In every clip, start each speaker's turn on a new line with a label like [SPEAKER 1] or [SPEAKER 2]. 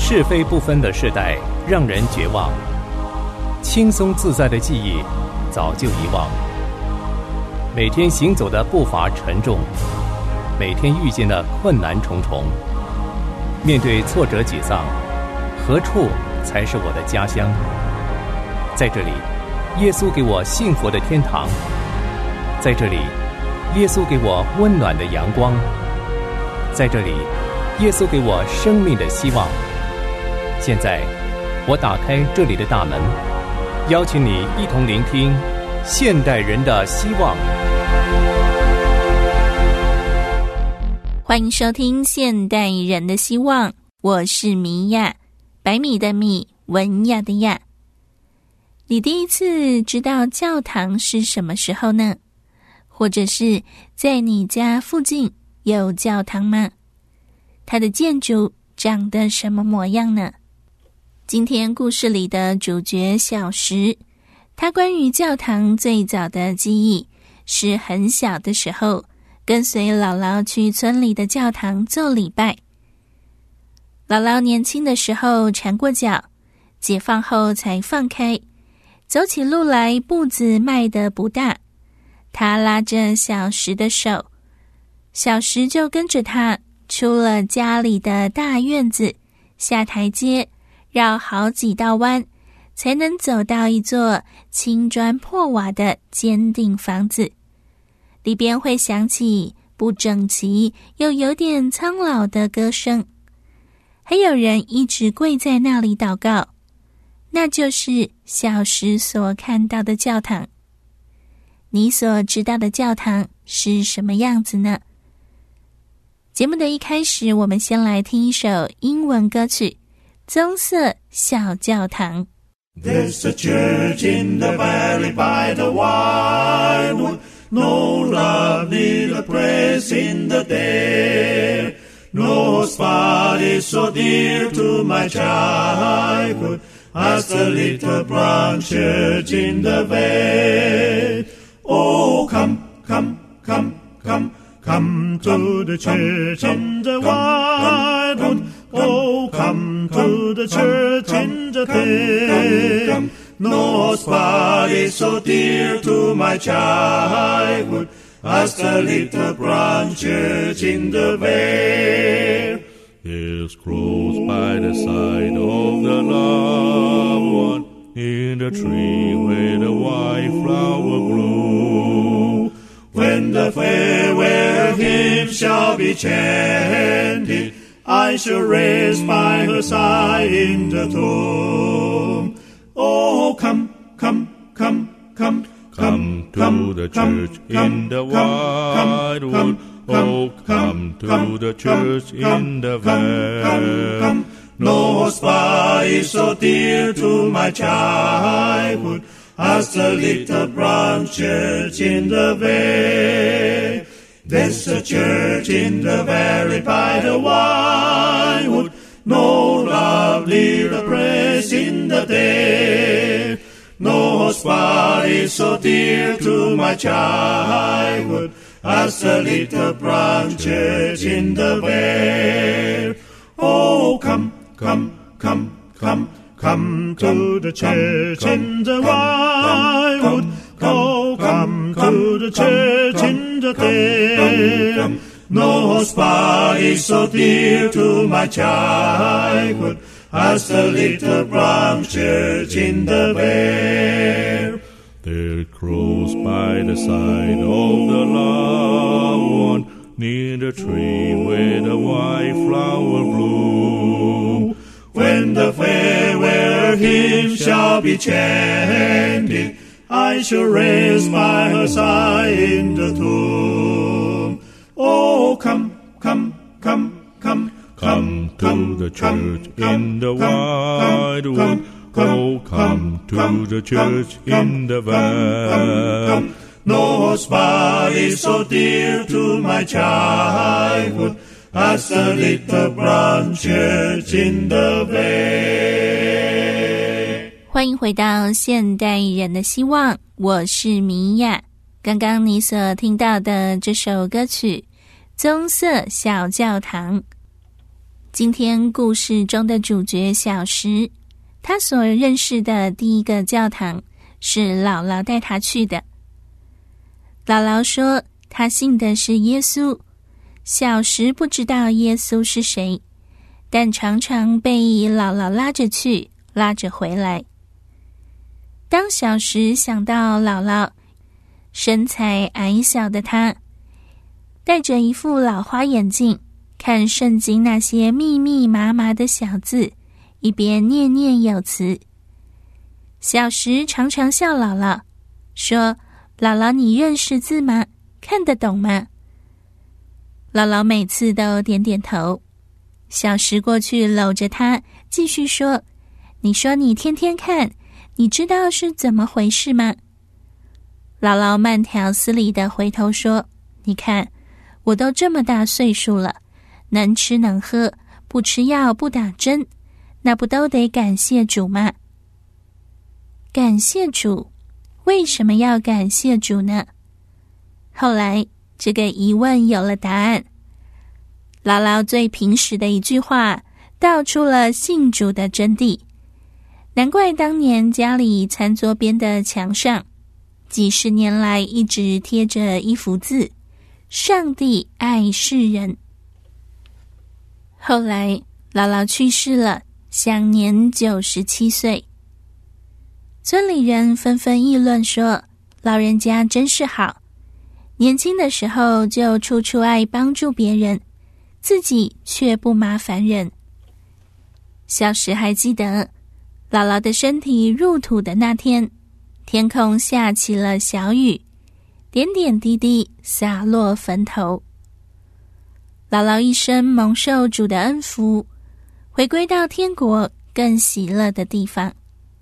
[SPEAKER 1] 是非不分的世代让人绝望，轻松自在的记忆早就遗忘。每天行走的步伐沉重，每天遇见的困难重重。面对挫折沮丧，何处才是我的家乡？在这里，耶稣给我幸福的天堂。在这里，耶稣给我温暖的阳光。在这里，耶稣给我生命的希望。现在，我打开这里的大门，邀请你一同聆听现代人的希望。
[SPEAKER 2] 欢迎收听现代人的希望，我是米娅，百米的米，文雅的雅。你第一次知道教堂是什么时候呢？或者是在你家附近有教堂吗？它的建筑长得什么模样呢？今天故事里的主角小石，他关于教堂最早的记忆是很小的时候跟随姥姥去村里的教堂做礼拜。姥姥年轻的时候缠过脚，解放后才放开，走起路来步子迈得不大。他拉着小石的手，小石就跟着他出了家里的大院子，下台阶，绕好几道弯，才能走到一座青砖破瓦的坚定房子。里边会响起不整齐又有点苍老的歌声，还有人一直跪在那里祷告，那就是小石所看到的教堂。你所知道的教堂是什么样子呢？节目的一开始，我们先来听一首英文歌曲《棕色小教堂》。
[SPEAKER 3] There's a church in the valley by the wildwood, no love neither praise in the day. No spot is so dear to my childhood as the little brown church in the vale. Oh, come, come, come, come, come to the church in the wildwood. Oh, come to the church in the day. No spot is so dear to my childhood as the little brown church in the vale. It's close by the side of the loved one, in the tree where the white flower grew. When the farewell hymn shall be chanted, I shall rest by her side in the tomb. Oh, come, come, come, come, come to the church in the wildwood. Oh, come to the church in the vale. No spot is so dear to my childhood as the little brown church in the vale. There's a church in the valley by the wildwood, no lovely praise in the day. No spot is so dear to my childhood as the little brown church in the vale. Oh, come, come, come, come, come to the church in the wildwood. Oh, come to the church in the day. No spot is so dear to my childhood as the little brown church in the vale. There close by the side of the loved one, near the tree where the white flower blew. When the farewell hymn shall be chanted, I shall rest by her side in the tomb. Oh, come, come, come, come, come to the church in the wildwood. Oh, come to the church in the vale. No spot is so dear to my childhood as the little brown church in the vale.
[SPEAKER 2] 欢迎回到现代人的希望，我是米娅。刚刚你所听到的这首歌曲《棕色小教堂》， 今天故事中的主角小石，他所认识的第一个教堂是姥姥带他去的。姥姥说他信的是耶稣，小石不知道耶稣是谁，但常常被姥姥拉着去，拉着回来。当小石想到姥姥，身材矮小的她，戴着一副老花眼镜，看圣经那些密密麻麻的小字，一边念念有词。小石常常笑姥姥，说：“姥姥，你认识字吗？看得懂吗？”姥姥每次都点点头。小石过去搂着她，继续说：“你说你天天看，你知道是怎么回事吗？”姥姥慢条斯理地回头说：“你看，我都这么大岁数了，能吃能喝，不吃药不打针，那不都得感谢主吗？”感谢主？为什么要感谢主呢？后来这个疑问有了答案。姥姥最平实的一句话道出了信主的真谛，难怪当年家里餐桌边的墙上几十年来一直贴着一幅字：上帝爱世人。后来姥姥去世了，享年97岁。村里人纷纷议论说，老人家真是好，年轻的时候就处处爱帮助别人，自己却不麻烦人。小石还记得姥姥的身体入土的那天，天空下起了小雨，点点滴滴洒落坟头。姥姥一生蒙受主的恩福，回归到天国更喜乐的地方。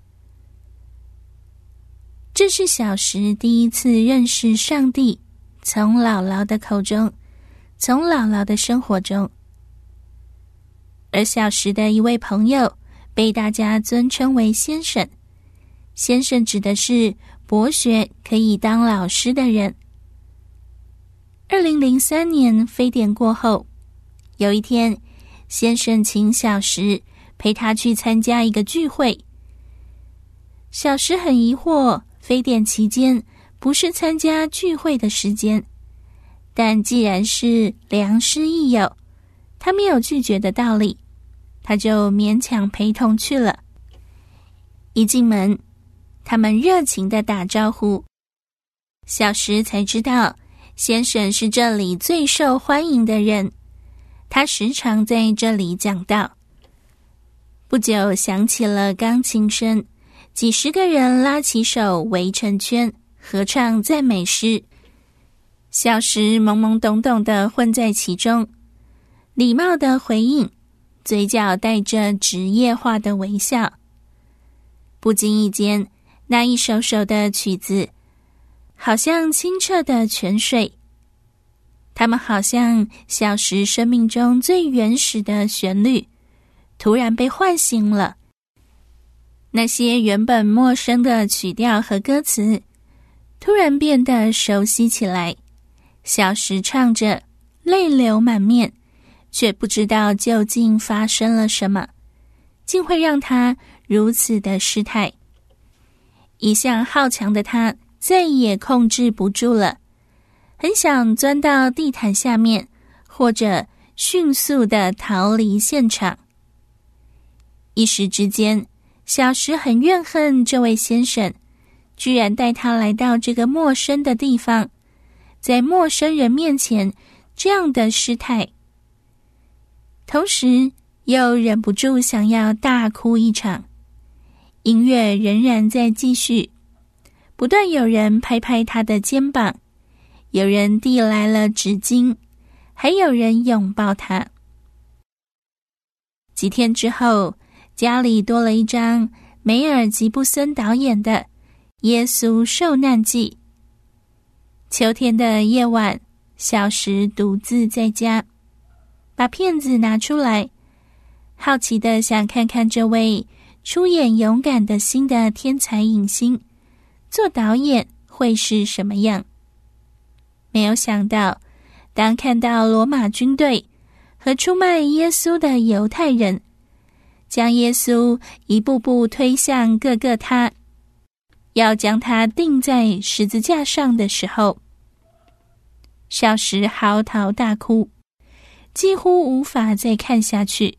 [SPEAKER 2] 这是小石第一次认识上帝，从姥姥的口中，从姥姥的生活中。而小石的一位朋友被大家尊称为先生，先生指的是博学可以当老师的人。2003年非典过后，有一天，先生请小石陪他去参加一个聚会。小石很疑惑，非典期间不是参加聚会的时间，但既然是良师益友，他没有拒绝的道理，他就勉强陪同去了。一进门，他们热情地打招呼，小石才知道先生是这里最受欢迎的人，他时常在这里讲道。不久响起了钢琴声，几十个人拉起手围成圈，合唱赞美诗。小石懵懵懂懂地混在其中，礼貌地回应，嘴角带着职业化的微笑。不经意间，那一首首的曲子好像清澈的泉水，它们好像小石生命中最原始的旋律，突然被唤醒了。那些原本陌生的曲调和歌词突然变得熟悉起来，小石唱着，泪流满面，却不知道究竟发生了什么，竟会让他如此的失态。一向好强的他再也控制不住了，很想钻到地毯下面，或者迅速地逃离现场。一时之间，小石很怨恨这位先生，居然带他来到这个陌生的地方，在陌生人面前这样的失态，同时又忍不住想要大哭一场。音乐仍然在继续，不断有人拍拍他的肩膀，有人递来了纸巾，还有人拥抱他。几天之后，家里多了一张梅尔吉布森导演的《耶稣受难记》。秋天的夜晚，小石独自在家，把片子拿出来，好奇地想看看这位出演勇敢的新的天才影星做导演会是什么样。没有想到，当看到罗马军队和出卖耶稣的犹太人，将耶稣一步步推向各个他，要将他钉在十字架上的时候，小石嚎啕大哭，几乎无法再看下去。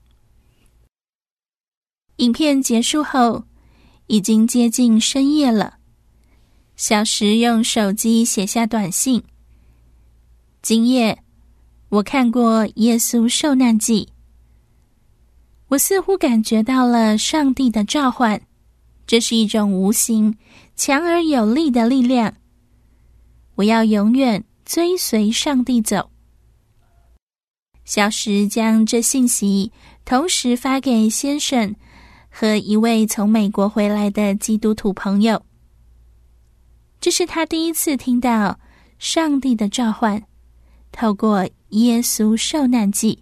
[SPEAKER 2] 影片结束后，已经接近深夜了。小石用手机写下短信：今夜我看过耶稣受难记，我似乎感觉到了上帝的召唤，这是一种无形、强而有力的力量。我要永远追随上帝走。小石将这信息同时发给先生和一位从美国回来的基督徒朋友。这是他第一次听到上帝的召唤，透过耶稣受难记。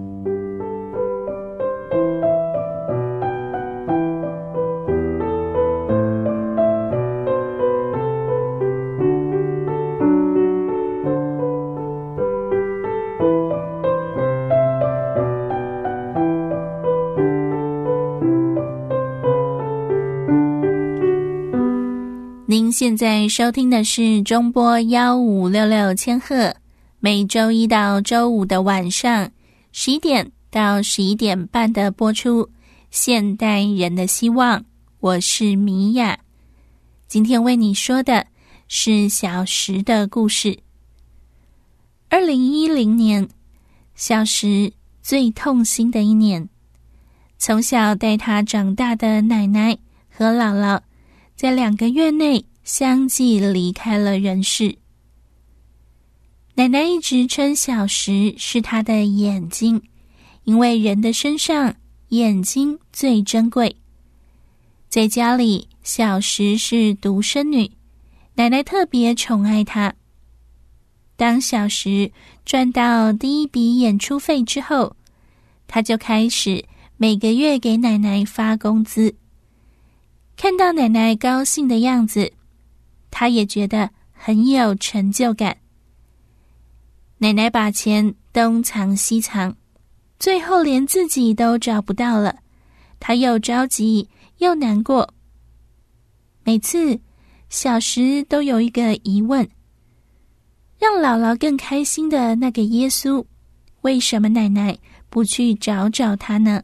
[SPEAKER 2] 您现在收听的是中波1566千赫，每周一到周五的晚上11点到11点半的播出现代人的希望，我是米娅。今天为你说的是小石的故事。2010年，小石最痛心的一年，从小带他长大的奶奶和姥姥在2个月内相继离开了人世。奶奶一直称小石是她的眼睛，因为人的身上眼睛最珍贵。在家里，小石是独生女，奶奶特别宠爱她。当小石赚到第一笔演出费之后，她就开始每个月给奶奶发工资。看到奶奶高兴的样子，她也觉得很有成就感。奶奶把钱东藏西藏，最后连自己都找不到了，她又着急又难过。每次小石都有一个疑问：让姥姥更开心的那个耶稣，为什么奶奶不去找找他呢？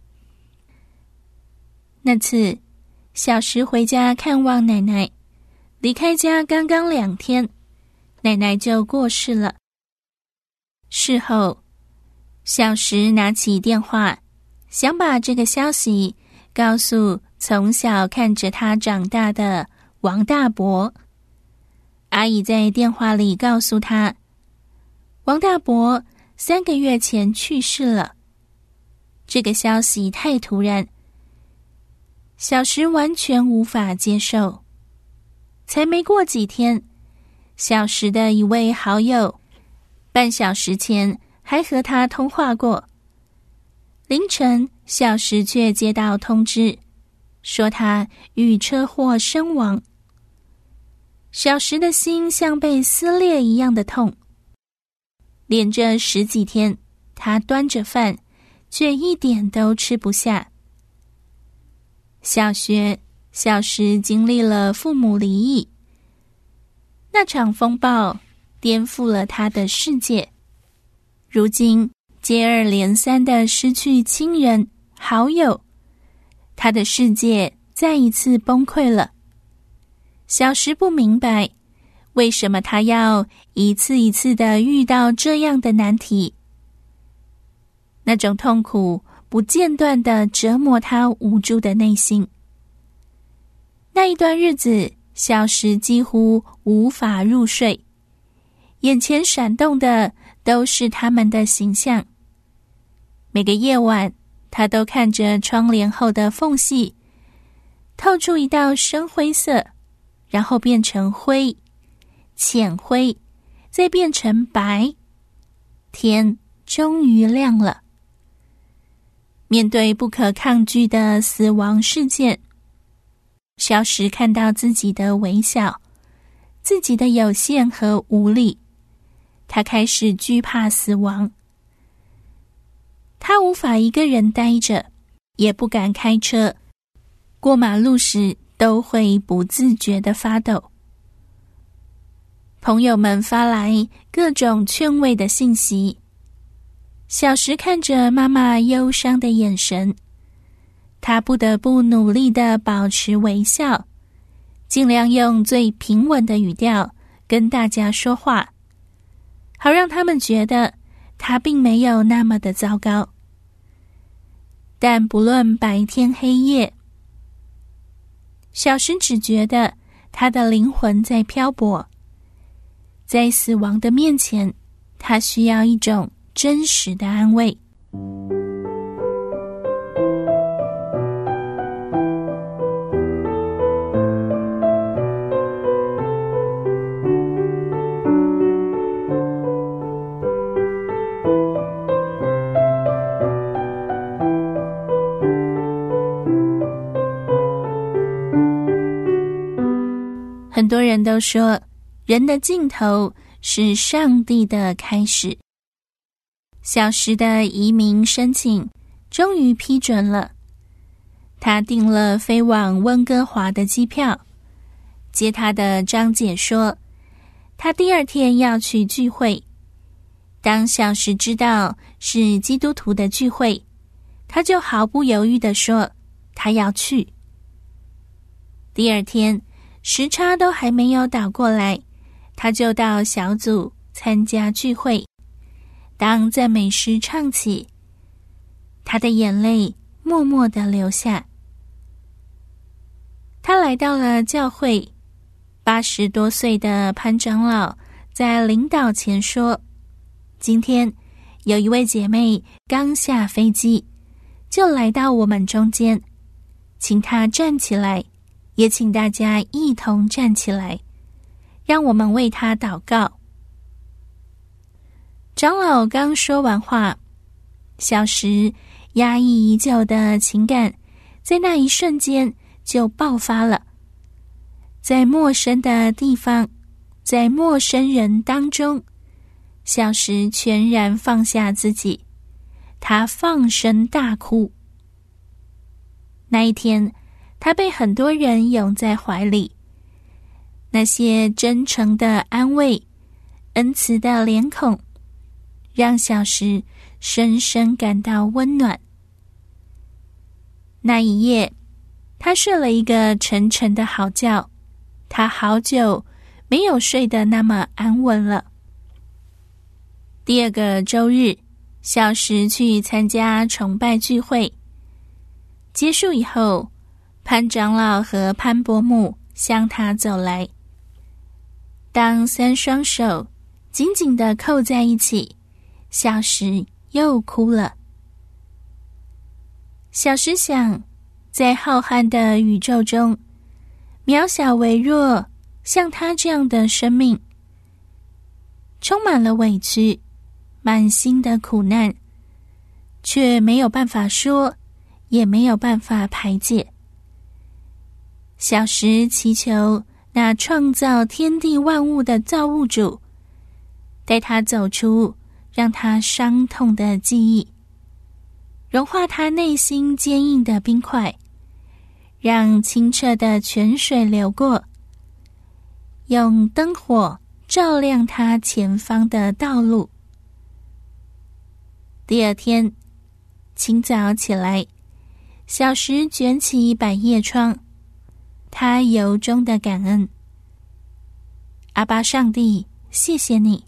[SPEAKER 2] 那次小石回家看望奶奶，离开家刚刚2天，奶奶就过世了。事后，小石拿起电话，想把这个消息告诉从小看着他长大的王大伯。阿姨在电话里告诉他，王大伯3个月前去世了。这个消息太突然，小石完全无法接受。才没过几天，小石的一位好友半小时前还和他通话过。凌晨，小石却接到通知，说他遇车祸身亡。小石的心像被撕裂一样的痛。连着10几天，他端着饭，却一点都吃不下。小学，小石经历了父母离异，那场风暴颠覆了他的世界。如今接二连三的失去亲人、好友，他的世界再一次崩溃了。小石不明白，为什么他要一次一次的遇到这样的难题。那种痛苦不间断的折磨他无助的内心。那一段日子，小石几乎无法入睡，眼前闪动的都是他们的形象。每个夜晚，他都看着窗帘后的缝隙，透出一道深灰色，然后变成灰，浅灰，再变成白。天终于亮了。面对不可抗拒的死亡事件，小石看到自己的微小，自己的有限和无力，他开始惧怕死亡。 他无法一个人待着，也不敢开车，过马路时都会不自觉地发抖。朋友们发来各种劝慰的信息，小石看着妈妈忧伤的眼神，他不得不努力地保持微笑，尽量用最平稳的语调跟大家说话，好让他们觉得他并没有那么的糟糕。但不论白天黑夜，小石只觉得他的灵魂在漂泊，在死亡的面前，他需要一种真实的安慰。很多人都说，人的尽头是上帝的开始。小石的移民申请终于批准了，他订了飞往温哥华的机票。接他的张姐说，他第二天要去聚会。当小石知道是基督徒的聚会，他就毫不犹豫地说他要去。第二天时差都还没有倒过来，他就到小组参加聚会。当赞美诗唱起，他的眼泪默默地流下。他来到了教会，80多岁的潘长老在领导前说，今天有一位姐妹刚下飞机，就来到我们中间，请她站起来，也请大家一同站起来，让我们为她祷告。长老刚说完话，小石压抑已久的情感在那一瞬间就爆发了。在陌生的地方，在陌生人当中，小石全然放下自己，他放声大哭。那一天，他被很多人拥在怀里，那些真诚的安慰、恩慈的脸孔，让小石深深感到温暖。那一夜，他睡了一个沉沉的好觉，他好久没有睡得那么安稳了。第二个周日，小石去参加崇拜聚会，结束以后，潘长老和潘伯母向他走来。当3双手紧紧地扣在一起，小石又哭了。小石想，在浩瀚的宇宙中，渺小微弱，像他这样的生命，充满了委屈，满心的苦难，却没有办法说，也没有办法排解。小石祈求那创造天地万物的造物主，带他走出让他伤痛的记忆，融化他内心坚硬的冰块，让清澈的泉水流过，用灯火照亮他前方的道路。第二天清早起来，小石卷起百叶窗，他由衷的感恩，阿爸上帝，谢谢你。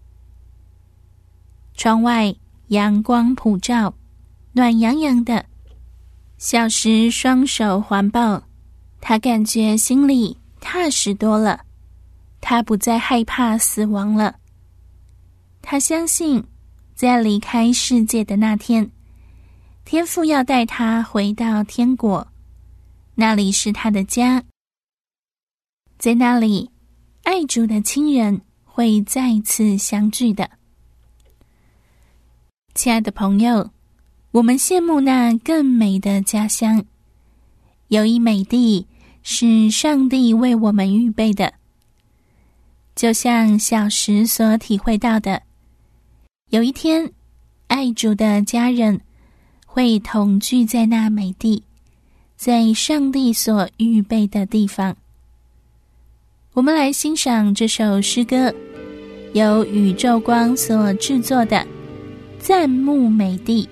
[SPEAKER 2] 窗外阳光普照，暖洋洋的，小石双手环抱，他感觉心里踏实多了，他不再害怕死亡了。他相信，在离开世界的那天，天父要带他回到天国，那里是他的家。在那里，爱主的亲人会再次相聚的。亲爱的朋友，我们羡慕那更美的家乡，有一美地是上帝为我们预备的。就像小石所体会到的，有一天，爱主的家人会同居在那美地，在上帝所预备的地方。我们来欣赏这首诗歌，由宇宙光所制作的《赞慕美地》。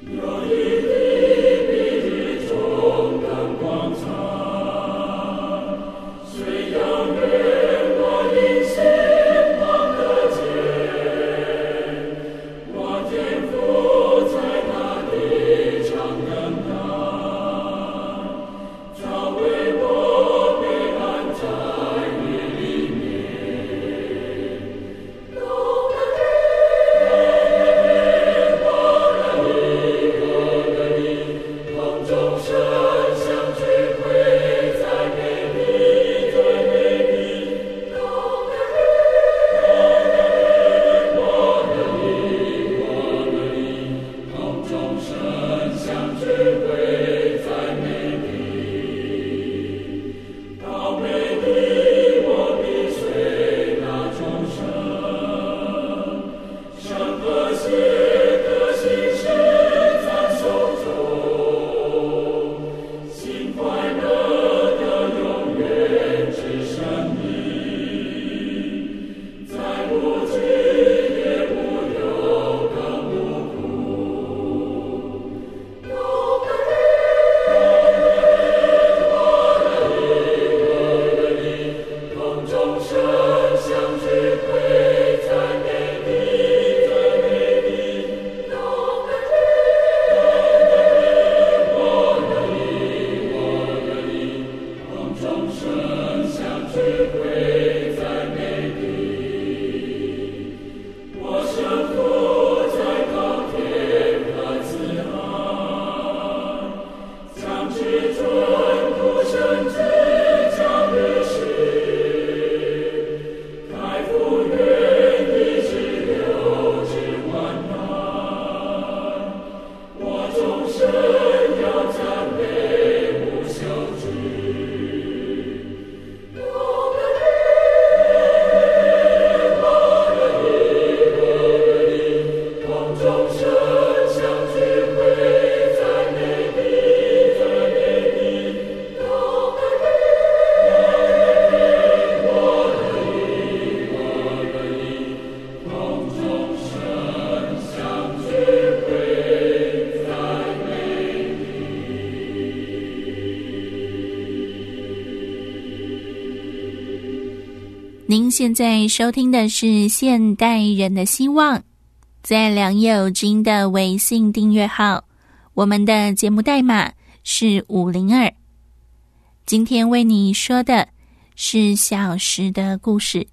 [SPEAKER 2] 您现在收听的是现代人的希望，在良友之音的微信订阅号，我们的节目代码是502。今天为你说的是小时的故事。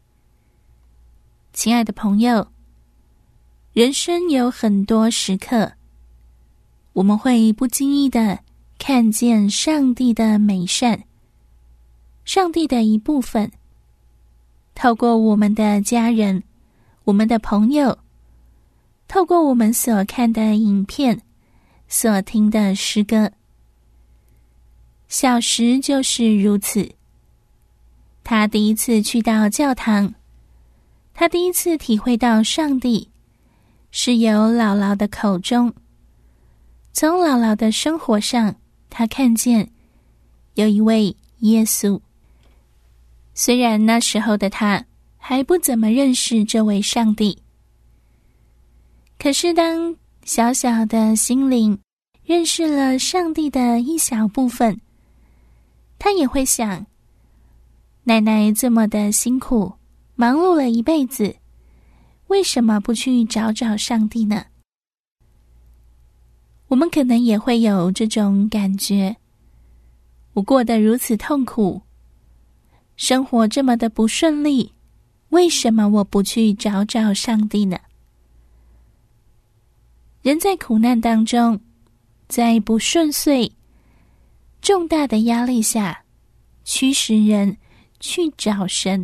[SPEAKER 2] 亲爱的朋友，人生有很多时刻，我们会不经意地看见上帝的美善，上帝的一部分，透过我们的家人，我们的朋友，透过我们所看的影片，所听的诗歌。小时就是如此，他第一次去到教堂，他第一次体会到上帝，是由姥姥的口中。从姥姥的生活上，他看见有一位耶稣。虽然那时候的他还不怎么认识这位上帝，可是当小小的心灵认识了上帝的一小部分，他也会想，奶奶这么的辛苦，忙碌了一辈子，为什么不去找找上帝呢？我们可能也会有这种感觉，我过得如此痛苦，生活这么的不顺利，为什么我不去找找上帝呢？人在苦难当中，在不顺遂、重大的压力下，驱使人去找神。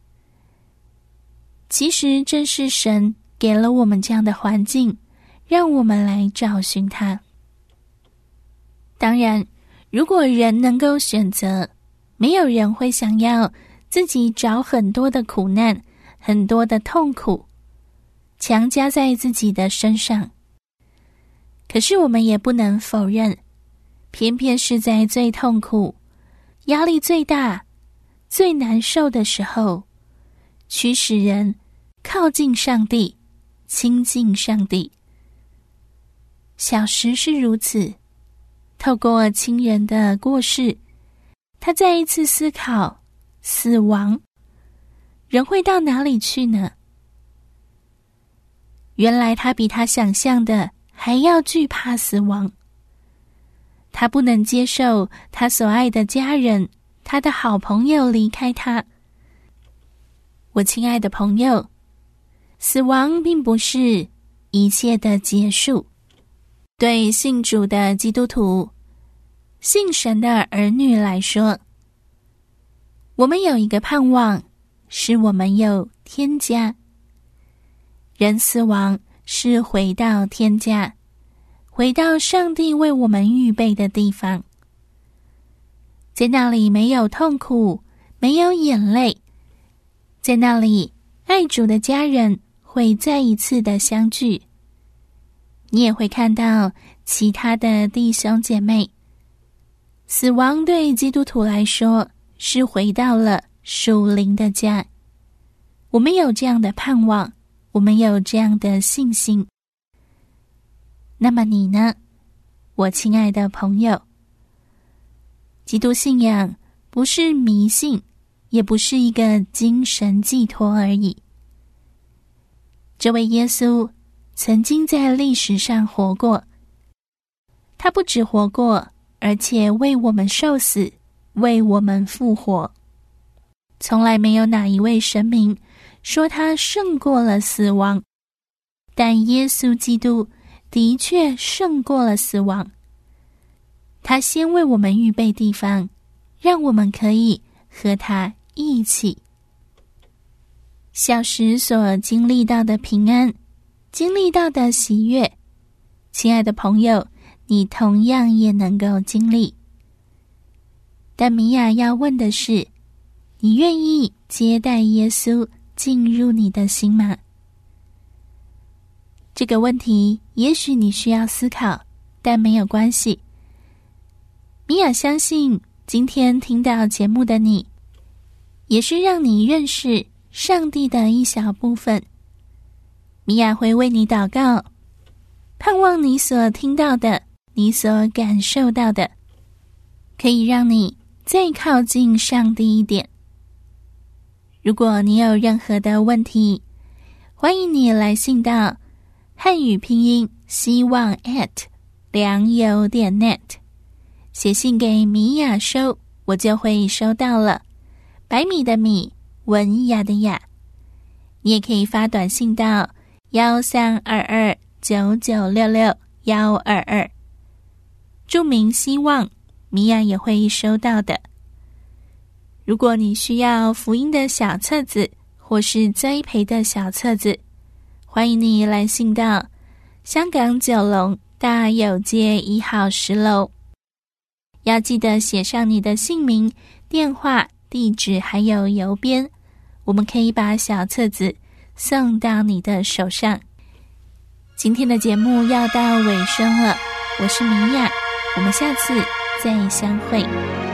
[SPEAKER 2] 其实正是神给了我们这样的环境，让我们来找寻他。当然，如果人能够选择，没有人会想要自己找很多的苦难，很多的痛苦，强加在自己的身上。 可是我们也不能否认，偏偏是在最痛苦、压力最大、最难受的时候，驱使人靠近上帝、亲近上帝。小时是如此，透过亲人的过世，他再一次思考死亡，人会到哪里去呢？原来他比他想象的还要惧怕死亡。他不能接受他所爱的家人、他的好朋友离开他。我亲爱的朋友，死亡并不是一切的结束。对信主的基督徒、信神的儿女来说，我们有一个盼望，是我们有天家。人死亡是回到天家，回到上帝为我们预备的地方。在那里没有痛苦，没有眼泪，在那里爱主的家人会再一次的相聚。你也会看到其他的弟兄姐妹。死亡对基督徒来说是回到了属灵的家。我们有这样的盼望，我们有这样的信心。那么你呢，我亲爱的朋友？基督信仰不是迷信，也不是一个精神寄托而已。这位耶稣曾经在历史上活过，他不只活过，而且为我们受死，为我们复活。从来没有哪一位神明说他胜过了死亡，但耶稣基督的确胜过了死亡。他先为我们预备地方，让我们可以和他一起。小时所经历到的平安，经历到的喜悦，亲爱的朋友，你同样也能够经历。但米娅要问的是，你愿意接待耶稣进入你的心吗？这个问题也许你需要思考，但没有关系。米娅相信今天听到节目的你，也是让你认识上帝的一小部分。米娅会为你祷告，盼望你所听到的，你所感受到的，可以让你再靠近上帝一点。如果你有任何的问题，欢迎你来信到汉语拼音希望@良友.net，写信给米娅收，我就会收到了。白米的米，文雅的雅。你也可以发短信到132299662122，注明希望，米娅也会收到的。如果你需要福音的小册子或是栽培的小册子，欢迎你来信到香港九龙大有街1号10楼。要记得写上你的姓名、电话、地址还有邮编，我们可以把小册子送到你的手上。今天的节目要到尾声了，我是米娅，我们下次再相会。